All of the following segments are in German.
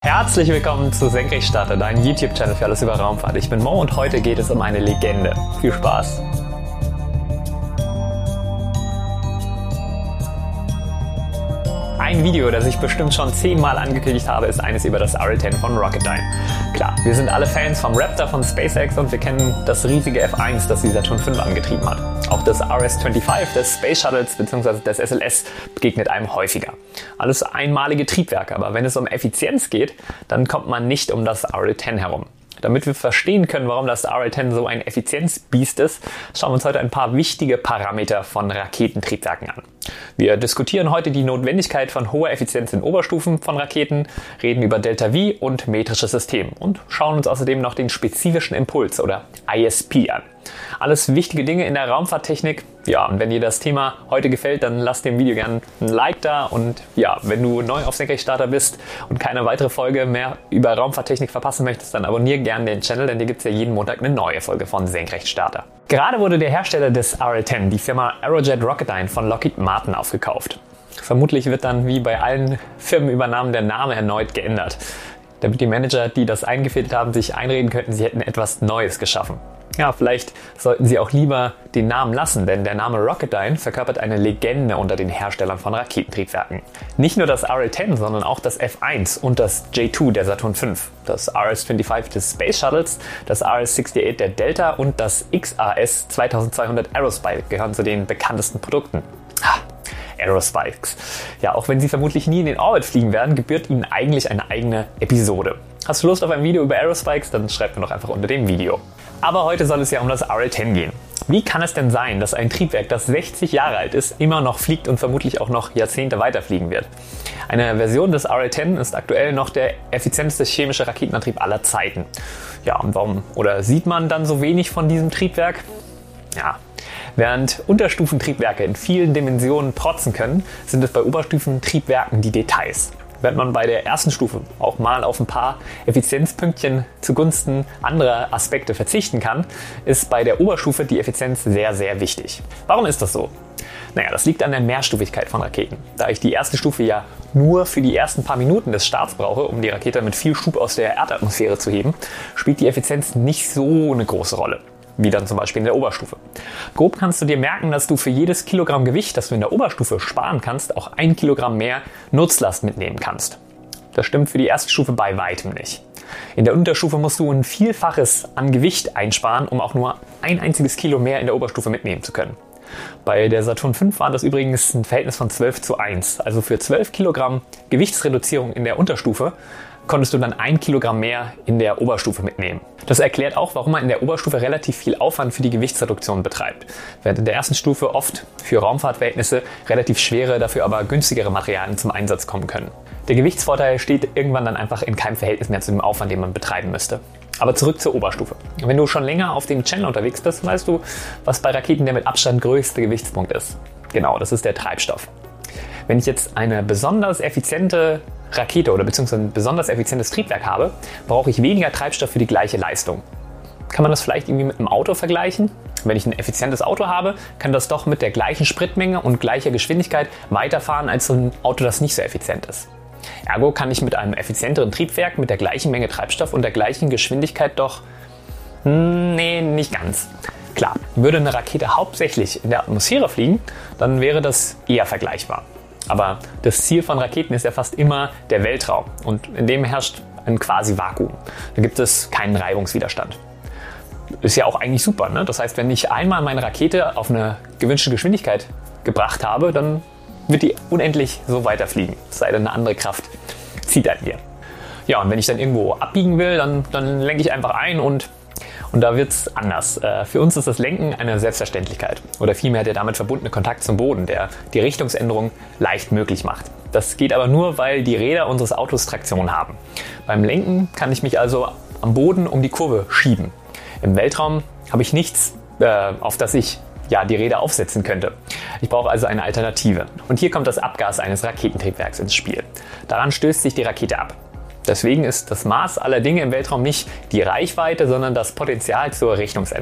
Herzlich willkommen zu Senkrechtstarter, dein YouTube-Channel für alles über Raumfahrt. Ich bin Mo und heute geht es um eine Legende. Viel Spaß! Ein Video, das ich bestimmt schon 10-mal angekündigt habe, ist eines über das RL-10 von Rocketdyne. Klar, wir sind alle Fans vom Raptor von SpaceX und wir kennen das riesige F1, das die Saturn V angetrieben hat. Auch das RS-25 des Space Shuttles bzw. des SLS begegnet einem häufiger. Alles einmalige Triebwerke, aber wenn es um Effizienz geht, dann kommt man nicht um das RL-10 herum. Damit wir verstehen können, warum das RL-10 so ein Effizienzbiest ist, schauen wir uns heute ein paar wichtige Parameter von Raketentriebwerken an. Wir diskutieren heute die Notwendigkeit von hoher Effizienz in Oberstufen von Raketen, reden über Delta-V und metrisches System und schauen uns außerdem noch den spezifischen Impuls oder ISP an. Alles wichtige Dinge in der Raumfahrttechnik. Ja, und wenn dir das Thema heute gefällt, dann lass dem Video gerne ein Like da. Und ja, wenn du neu auf Senkrechtstarter bist und keine weitere Folge mehr über Raumfahrttechnik verpassen möchtest, dann abonniere gerne den Channel, denn hier gibt es ja jeden Montag eine neue Folge von Senkrechtstarter. Gerade wurde der Hersteller des RL-10, die Firma Aerojet Rocketdyne von Lockheed Martin, aufgekauft. Vermutlich wird dann wie bei allen Firmenübernahmen der Name erneut geändert, damit die Manager, die das eingefädelt haben, sich einreden könnten, sie hätten etwas Neues geschaffen. Ja, vielleicht sollten sie auch lieber den Namen lassen, denn der Name Rocketdyne verkörpert eine Legende unter den Herstellern von Raketentriebwerken. Nicht nur das RL-10, sondern auch das F1 und das J2 der Saturn V, das RS-25 des Space Shuttles, das RS-68 der Delta und das XAS 2200 Aerospike gehören zu den bekanntesten Produkten. Aerospikes. Ja, auch wenn sie vermutlich nie in den Orbit fliegen werden, gebührt ihnen eigentlich eine eigene Episode. Hast du Lust auf ein Video über Aerospikes? Dann schreib mir doch einfach unter dem Video. Aber heute soll es ja um das RL-10 gehen. Wie kann es denn sein, dass ein Triebwerk, das 60 Jahre alt ist, immer noch fliegt und vermutlich auch noch Jahrzehnte weiterfliegen wird? Eine Version des RL-10 ist aktuell noch der effizienteste chemische Raketenantrieb aller Zeiten. Ja, und warum oder sieht man dann so wenig von diesem Triebwerk? Ja, während Unterstufentriebwerke in vielen Dimensionen protzen können, sind es bei Oberstufentriebwerken die Details. Wenn man bei der ersten Stufe auch mal auf ein paar Effizienzpünktchen zugunsten anderer Aspekte verzichten kann, ist bei der Oberstufe die Effizienz sehr, sehr wichtig. Warum ist das so? Naja, das liegt an der Mehrstufigkeit von Raketen. Da ich die erste Stufe ja nur für die ersten paar Minuten des Starts brauche, um die Rakete mit viel Schub aus der Erdatmosphäre zu heben, spielt die Effizienz nicht so eine große Rolle, wie dann zum Beispiel in der Oberstufe. Grob kannst du dir merken, dass du für jedes Kilogramm Gewicht, das du in der Oberstufe sparen kannst, auch 1 Kilogramm mehr Nutzlast mitnehmen kannst. Das stimmt für die erste Stufe bei weitem nicht. In der Unterstufe musst du ein Vielfaches an Gewicht einsparen, um auch nur ein einziges Kilo mehr in der Oberstufe mitnehmen zu können. Bei der Saturn V war das übrigens ein Verhältnis von 12:1. Also für 12 Kilogramm Gewichtsreduzierung in der Unterstufe konntest du dann 1 Kilogramm mehr in der Oberstufe mitnehmen. Das erklärt auch, warum man in der Oberstufe relativ viel Aufwand für die Gewichtsreduktion betreibt, während in der ersten Stufe oft für Raumfahrtverhältnisse relativ schwere, dafür aber günstigere Materialien zum Einsatz kommen können. Der Gewichtsvorteil steht irgendwann dann einfach in keinem Verhältnis mehr zu dem Aufwand, den man betreiben müsste. Aber zurück zur Oberstufe. Wenn du schon länger auf dem Channel unterwegs bist, weißt du, was bei Raketen der mit Abstand größte Gewichtspunkt ist. Genau, das ist der Treibstoff. Wenn ich jetzt eine besonders effiziente Rakete oder beziehungsweise ein besonders effizientes Triebwerk habe, brauche ich weniger Treibstoff für die gleiche Leistung. Kann man das vielleicht irgendwie mit einem Auto vergleichen? Wenn ich ein effizientes Auto habe, kann das doch mit der gleichen Spritmenge und gleicher Geschwindigkeit weiterfahren als so ein Auto, das nicht so effizient ist. Ergo kann ich mit einem effizienteren Triebwerk mit der gleichen Menge Treibstoff und der gleichen Geschwindigkeit doch... Nee, nicht ganz. Klar, würde eine Rakete hauptsächlich in der Atmosphäre fliegen, dann wäre das eher vergleichbar. Aber das Ziel von Raketen ist ja fast immer der Weltraum und in dem herrscht ein quasi Vakuum. Da gibt es keinen Reibungswiderstand. Ist ja auch eigentlich super, ne? Das heißt, wenn ich einmal meine Rakete auf eine gewünschte Geschwindigkeit gebracht habe, dann wird die unendlich so weiterfliegen. Es sei denn, eine andere Kraft zieht an ihr. Ja, und wenn ich dann irgendwo abbiegen will, dann lenke ich einfach ein und da wird es anders. Für uns ist das Lenken eine Selbstverständlichkeit. Oder vielmehr der damit verbundene Kontakt zum Boden, der die Richtungsänderung leicht möglich macht. Das geht aber nur, weil die Räder unseres Autos Traktion haben. Beim Lenken kann ich mich also am Boden um die Kurve schieben. Im Weltraum habe ich nichts, auf das ich die Räder aufsetzen könnte. Ich brauche also eine Alternative. Und hier kommt das Abgas eines Raketentriebwerks ins Spiel. Daran stößt sich die Rakete ab. Deswegen ist das Maß aller Dinge im Weltraum nicht die Reichweite, sondern das Potenzial zur Richtungsänderung.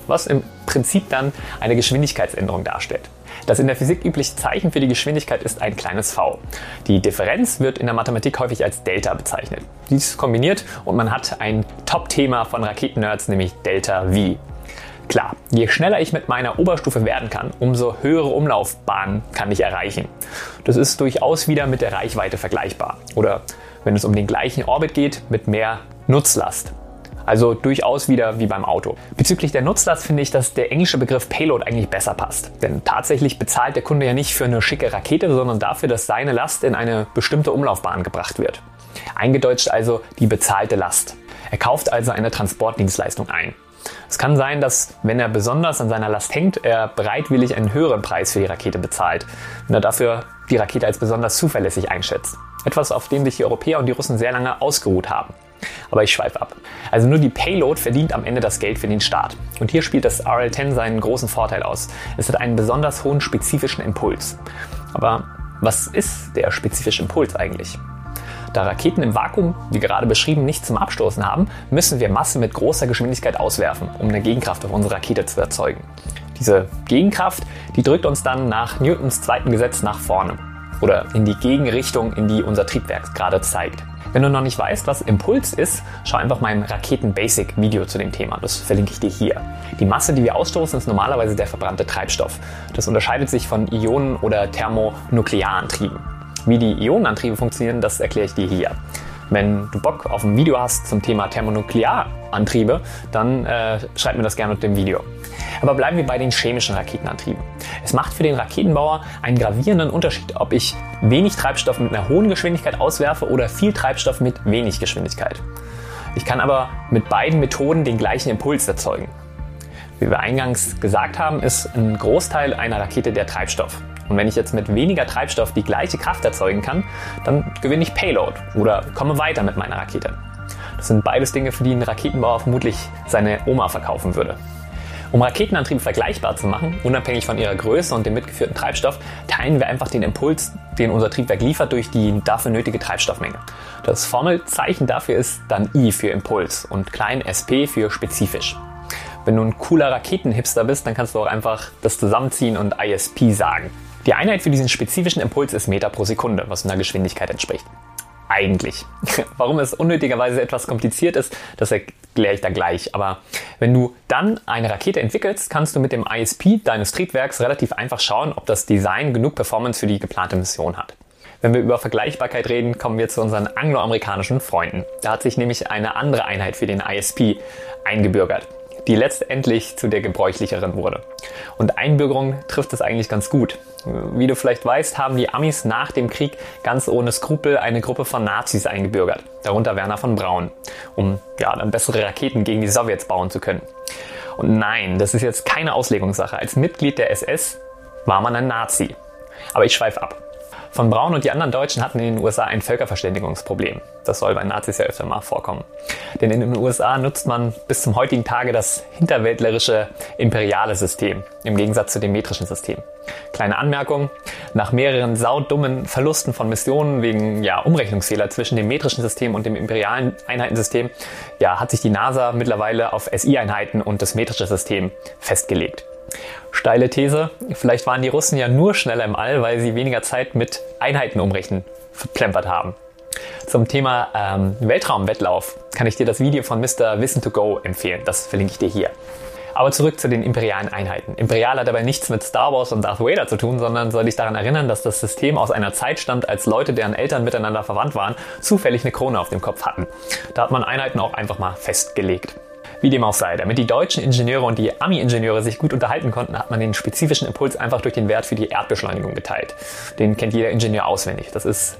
was im Prinzip dann eine Geschwindigkeitsänderung darstellt. Das in der Physik übliche Zeichen für die Geschwindigkeit ist ein kleines v. Die Differenz wird in der Mathematik häufig als Delta bezeichnet. Dies kombiniert und man hat ein Top-Thema von Raketennerds, nämlich Delta V. Klar, je schneller ich mit meiner Oberstufe werden kann, umso höhere Umlaufbahnen kann ich erreichen. Das ist durchaus wieder mit der Reichweite vergleichbar. Oder wenn es um den gleichen Orbit geht, mit mehr Nutzlast. Also durchaus wieder wie beim Auto. Bezüglich der Nutzlast finde ich, dass der englische Begriff Payload eigentlich besser passt. Denn tatsächlich bezahlt der Kunde ja nicht für eine schicke Rakete, sondern dafür, dass seine Last in eine bestimmte Umlaufbahn gebracht wird. Eingedeutscht also die bezahlte Last. Er kauft also eine Transportdienstleistung ein. Es kann sein, dass, wenn er besonders an seiner Last hängt, er bereitwillig einen höheren Preis für die Rakete bezahlt, wenn er dafür die Rakete als besonders zuverlässig einschätzt. Etwas, auf dem sich die Europäer und die Russen sehr lange ausgeruht haben. Aber ich schweife ab. Also nur die Payload verdient am Ende das Geld für den Staat. Und hier spielt das RL-10 seinen großen Vorteil aus. Es hat einen besonders hohen spezifischen Impuls. Aber was ist der spezifische Impuls eigentlich? Da Raketen im Vakuum, wie gerade beschrieben, nicht zum Abstoßen haben, müssen wir Masse mit großer Geschwindigkeit auswerfen, um eine Gegenkraft auf unsere Rakete zu erzeugen. Diese Gegenkraft, die drückt uns dann nach Newtons zweiten Gesetz nach vorne. Oder in die Gegenrichtung, in die unser Triebwerk gerade zeigt. Wenn du noch nicht weißt, was Impuls ist, schau einfach mein Raketen-Basic-Video zu dem Thema. Das verlinke ich dir hier. Die Masse, die wir ausstoßen, ist normalerweise der verbrannte Treibstoff. Das unterscheidet sich von Ionen- oder Thermonuklearantrieben. Wie die Ionenantriebe funktionieren, das erkläre ich dir hier. Wenn du Bock auf ein Video hast zum Thema Thermonuklearantriebe, dann schreib mir das gerne unter dem Video. Aber bleiben wir bei den chemischen Raketenantrieben. Es macht für den Raketenbauer einen gravierenden Unterschied, ob ich wenig Treibstoff mit einer hohen Geschwindigkeit auswerfe oder viel Treibstoff mit wenig Geschwindigkeit. Ich kann aber mit beiden Methoden den gleichen Impuls erzeugen. Wie wir eingangs gesagt haben, ist ein Großteil einer Rakete der Treibstoff. Und wenn ich jetzt mit weniger Treibstoff die gleiche Kraft erzeugen kann, dann gewinne ich Payload oder komme weiter mit meiner Rakete. Das sind beides Dinge, für die ein Raketenbauer vermutlich seine Oma verkaufen würde. Um Raketenantriebe vergleichbar zu machen, unabhängig von ihrer Größe und dem mitgeführten Treibstoff, teilen wir einfach den Impuls, den unser Triebwerk liefert, durch die dafür nötige Treibstoffmenge. Das Formelzeichen dafür ist dann I für Impuls und klein sp für spezifisch. Wenn du ein cooler Raketenhipster bist, dann kannst du auch einfach das zusammenziehen und ISP sagen. Die Einheit für diesen spezifischen Impuls ist Meter pro Sekunde, was einer Geschwindigkeit entspricht. Eigentlich. Warum es unnötigerweise etwas kompliziert ist, das erkläre ich da gleich. Aber wenn du dann eine Rakete entwickelst, kannst du mit dem ISP deines Triebwerks relativ einfach schauen, ob das Design genug Performance für die geplante Mission hat. Wenn wir über Vergleichbarkeit reden, kommen wir zu unseren angloamerikanischen Freunden. Da hat sich nämlich eine andere Einheit für den ISP eingebürgert, die letztendlich zu der gebräuchlicheren wurde. Und Einbürgerung trifft es eigentlich ganz gut. Wie du vielleicht weißt, haben die Amis nach dem Krieg ganz ohne Skrupel eine Gruppe von Nazis eingebürgert, darunter Wernher von Braun, um dann bessere Raketen gegen die Sowjets bauen zu können. Und nein, das ist jetzt keine Auslegungssache. Als Mitglied der SS war man ein Nazi. Aber ich schweife ab. Von Braun und die anderen Deutschen hatten in den USA ein Völkerverständigungsproblem. Das soll bei Nazis ja öfter mal vorkommen. Denn in den USA nutzt man bis zum heutigen Tage das hinterwäldlerische imperiale System, im Gegensatz zu dem metrischen System. Kleine Anmerkung, nach mehreren saudummen Verlusten von Missionen wegen Umrechnungsfehler zwischen dem metrischen System und dem imperialen Einheitensystem, hat sich die NASA mittlerweile auf SI-Einheiten und das metrische System festgelegt. Steile These, vielleicht waren die Russen ja nur schneller im All, weil sie weniger Zeit mit Einheiten umrechnen verplempert haben. Zum Thema Weltraumwettlauf kann ich dir das Video von Mr. Wissen to Go empfehlen, das verlinke ich dir hier. Aber zurück zu den imperialen Einheiten. Imperial hat dabei nichts mit Star Wars und Darth Vader zu tun, sondern soll dich daran erinnern, dass das System aus einer Zeit stammt, als Leute, deren Eltern miteinander verwandt waren, zufällig eine Krone auf dem Kopf hatten. Da hat man Einheiten auch einfach mal festgelegt. Wie dem auch sei, damit die deutschen Ingenieure und die Ami-Ingenieure sich gut unterhalten konnten, hat man den spezifischen Impuls einfach durch den Wert für die Erdbeschleunigung geteilt. Den kennt jeder Ingenieur auswendig. Das ist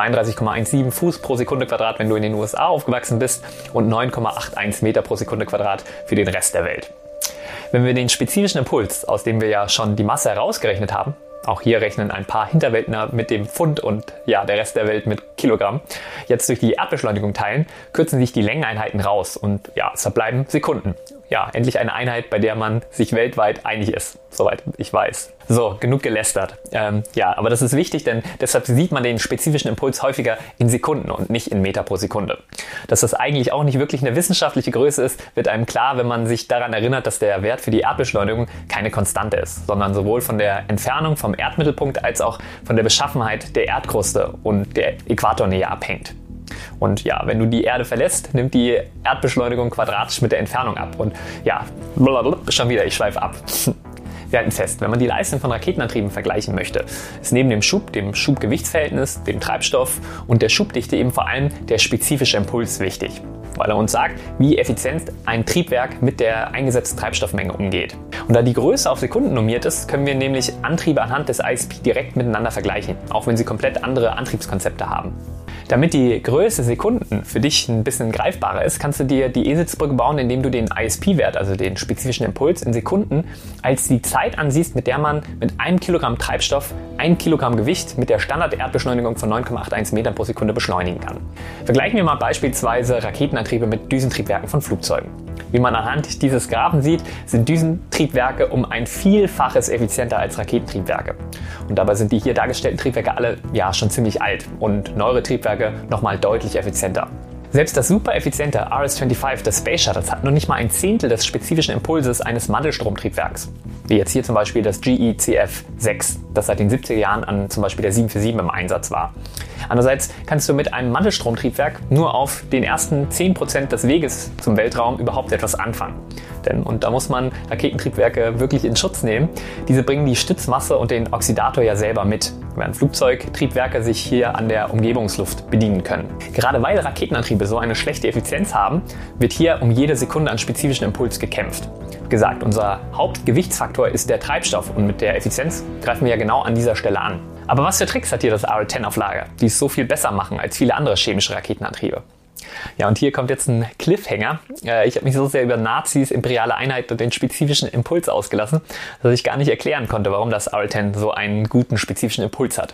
32,17 Fuß pro Sekunde Quadrat, wenn du in den USA aufgewachsen bist, und 9,81 Meter pro Sekunde Quadrat für den Rest der Welt. Wenn wir den spezifischen Impuls, aus dem wir ja schon die Masse herausgerechnet haben, Auch hier rechnen ein paar Hinterwäldler mit dem Pfund und ja, der Rest der Welt mit Kilogramm. Jetzt durch die Erdbeschleunigung teilen, kürzen sich die Längeneinheiten raus und ja, es verbleiben Sekunden. Ja, endlich eine Einheit, bei der man sich weltweit einig ist, soweit ich weiß. So, genug gelästert. Ja, aber das ist wichtig, denn deshalb sieht man den spezifischen Impuls häufiger in Sekunden und nicht in Meter pro Sekunde. Dass das eigentlich auch nicht wirklich eine wissenschaftliche Größe ist, wird einem klar, wenn man sich daran erinnert, dass der Wert für die Erdbeschleunigung keine Konstante ist, sondern sowohl von der Entfernung vom Erdmittelpunkt als auch von der Beschaffenheit der Erdkruste und der Äquatornähe abhängt. Und ja, wenn du die Erde verlässt, nimmt die Erdbeschleunigung quadratisch mit der Entfernung ab. Und ja, schon wieder, ich schweife ab. Wir halten fest, wenn man die Leistung von Raketenantrieben vergleichen möchte, ist neben dem Schubgewichtsverhältnis, dem Treibstoff und der Schubdichte eben vor allem der spezifische Impuls wichtig, weil er uns sagt, wie effizient ein Triebwerk mit der eingesetzten Treibstoffmenge umgeht. Und da die Größe auf Sekunden normiert ist, können wir nämlich Antriebe anhand des ISP direkt miteinander vergleichen, auch wenn sie komplett andere Antriebskonzepte haben. Damit die Größe Sekunden für dich ein bisschen greifbarer ist, kannst du dir die Eselsbrücke bauen, indem du den ISP-Wert, also den spezifischen Impuls in Sekunden, als die Zeit ansiehst, mit der man mit 1 Kilogramm Treibstoff 1 Kilogramm Gewicht mit der Standard-Erdbeschleunigung von 9,81 Metern pro Sekunde beschleunigen kann. Vergleichen wir mal beispielsweise Raketenantriebe mit Düsentriebwerken von Flugzeugen. Wie man anhand dieses Graphen sieht, sind Düsentriebwerke um ein Vielfaches effizienter als Raketentriebwerke. Und dabei sind die hier dargestellten Triebwerke alle ja schon ziemlich alt und neuere Triebwerke nochmal deutlich effizienter. Selbst das super effiziente RS-25 des Space Shuttles hat noch nicht mal ein Zehntel des spezifischen Impulses eines Mandelstromtriebwerks. Wie jetzt hier zum Beispiel das GE-CF6, das seit den 70er Jahren an zum Beispiel der 747 im Einsatz war. Andererseits kannst du mit einem Mandelstromtriebwerk nur auf den ersten 10% des Weges zum Weltraum überhaupt etwas anfangen. Und da muss man Raketentriebwerke wirklich in Schutz nehmen. Diese bringen die Stützmasse und den Oxidator ja selber mit, während Flugzeugtriebwerke sich hier an der Umgebungsluft bedienen können. Gerade weil Raketenantriebe so eine schlechte Effizienz haben, wird hier um jede Sekunde an spezifischen Impuls gekämpft. Wie gesagt, unser Hauptgewichtsfaktor ist der Treibstoff und mit der Effizienz greifen wir ja genau an dieser Stelle an. Aber was für Tricks hat hier das RL-10 auf Lager, die es so viel besser machen als viele andere chemische Raketenantriebe? Ja, und hier kommt jetzt ein Cliffhanger. Ich habe mich so sehr über Nazis, imperiale Einheit und den spezifischen Impuls ausgelassen, dass ich gar nicht erklären konnte, warum das RL-10 so einen guten spezifischen Impuls hat.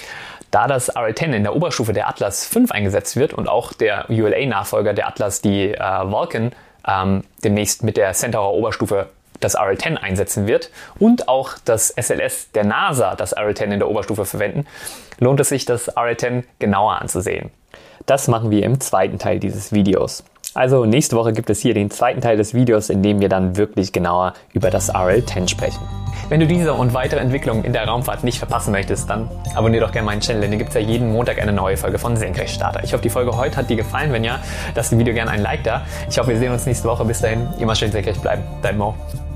Da das RL-10 in der Oberstufe der Atlas V eingesetzt wird und auch der ULA-Nachfolger der Atlas, die Vulcan, demnächst mit der Centaur Oberstufe das RL-10 einsetzen wird und auch das SLS der NASA das RL-10 in der Oberstufe verwenden, lohnt es sich, das RL-10 genauer anzusehen. Das machen wir im zweiten Teil dieses Videos. Also nächste Woche gibt es hier den zweiten Teil des Videos, in dem wir dann wirklich genauer über das RL-10 sprechen. Wenn du diese und weitere Entwicklungen in der Raumfahrt nicht verpassen möchtest, dann abonniere doch gerne meinen Channel, denn hier gibt es ja jeden Montag eine neue Folge von Senkrechtstarter. Ich hoffe, die Folge heute hat dir gefallen. Wenn ja, lass dem Video gerne ein Like da. Ich hoffe, wir sehen uns nächste Woche. Bis dahin, immer schön senkrecht bleiben. Dein Mo.